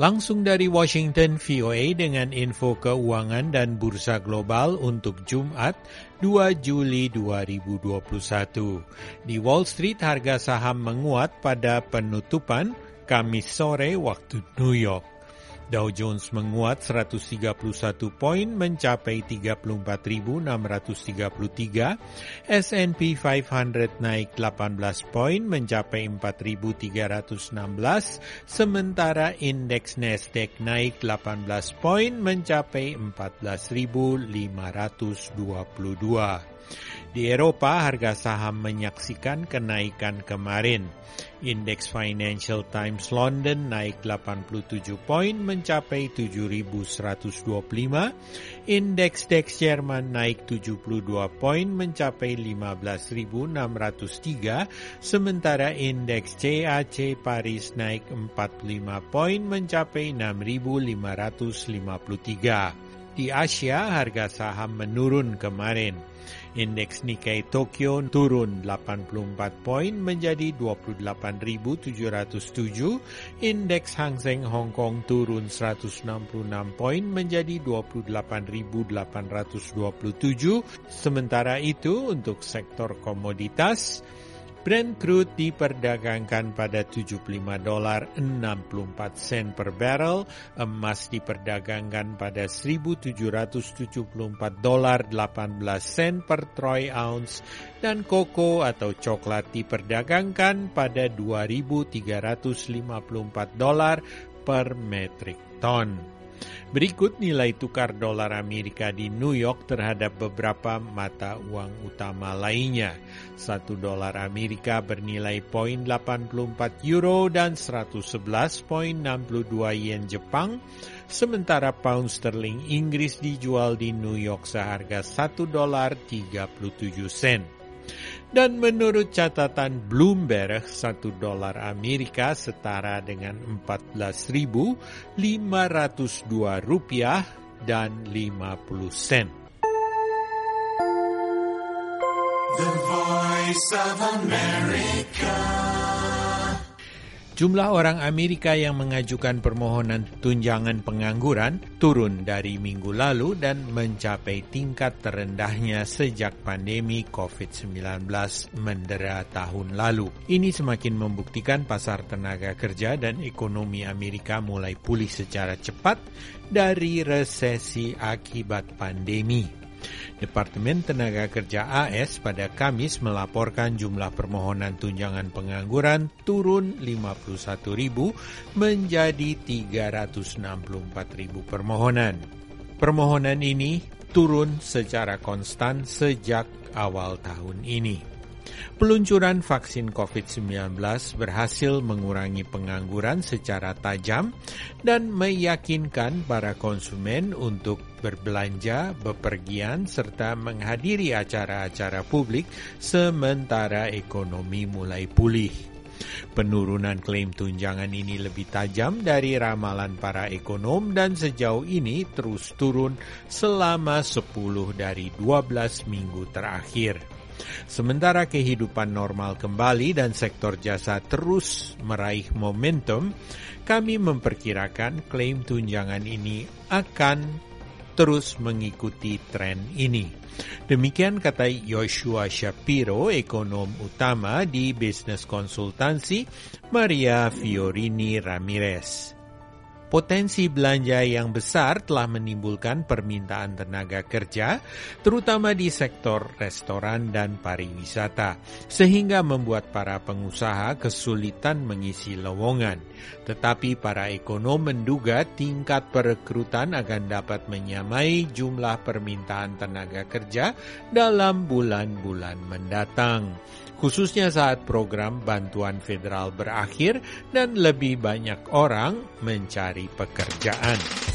Langsung dari Washington, VOA dengan info keuangan dan bursa global untuk Jumat 2 Juli 2021. Di Wall Street, harga saham menguat pada penutupan Kamis sore waktu New York. Dow Jones menguat 131 poin mencapai 34.633, S&P 500 naik 18 poin mencapai 4.316, sementara indeks Nasdaq naik 18 poin mencapai 14.522. Di Eropa, harga saham menyaksikan kenaikan kemarin. Indeks Financial Times London naik 87 poin mencapai 7.125. Indeks DAX Jerman naik 72 poin mencapai 15.603. Sementara indeks CAC Paris naik 45 poin mencapai 6.553. Di Asia, harga saham menurun kemarin. Indeks Nikkei Tokyo turun 84 poin menjadi 28.707. Indeks Hang Seng Hong Kong turun 166 poin menjadi 28.827. Sementara itu, untuk sektor komoditas, Brent crude diperdagangkan pada $75.64 per barrel, emas diperdagangkan pada $1.774.18 per troy ounce, dan koko atau coklat diperdagangkan pada $2.354 per metric ton. Berikut nilai tukar dolar Amerika di New York terhadap beberapa mata uang utama lainnya. 1 dolar Amerika bernilai 0,84 euro dan 111,62 yen Jepang, sementara pound sterling Inggris dijual di New York seharga 1 dolar 37 sen. Dan menurut catatan Bloomberg, 1 dolar Amerika setara dengan 14.502 rupiah dan 50 sen. The Voice of America. Jumlah orang Amerika yang mengajukan permohonan tunjangan pengangguran turun dari minggu lalu dan mencapai tingkat terendahnya sejak pandemi COVID-19 mendera tahun lalu. Ini semakin membuktikan pasar tenaga kerja dan ekonomi Amerika mulai pulih secara cepat dari resesi akibat pandemi. Departemen Tenaga Kerja AS pada Kamis melaporkan jumlah permohonan tunjangan pengangguran turun 51.000 menjadi 364.000 permohonan. Permohonan ini turun secara konstan sejak awal tahun ini. Peluncuran vaksin COVID-19 berhasil mengurangi pengangguran secara tajam dan meyakinkan para konsumen untuk berbelanja, bepergian, serta menghadiri acara-acara publik sementara ekonomi mulai pulih. Penurunan klaim tunjangan ini lebih tajam dari ramalan para ekonom dan sejauh ini terus turun selama 10 dari 12 minggu terakhir. Sementara kehidupan normal kembali dan sektor jasa terus meraih momentum, kami memperkirakan klaim tunjangan ini akan terus mengikuti tren ini. Demikian kata Joshua Shapiro, ekonom utama di bisnis konsultansi Maria Fiorini Ramirez. Potensi belanja yang besar telah menimbulkan permintaan tenaga kerja, terutama di sektor restoran dan pariwisata, sehingga membuat para pengusaha kesulitan mengisi lowongan. Tetapi para ekonom menduga tingkat perekrutan akan dapat menyamai jumlah permintaan tenaga kerja dalam bulan-bulan mendatang, khususnya saat program bantuan federal berakhir dan lebih banyak orang mencari pekerjaan.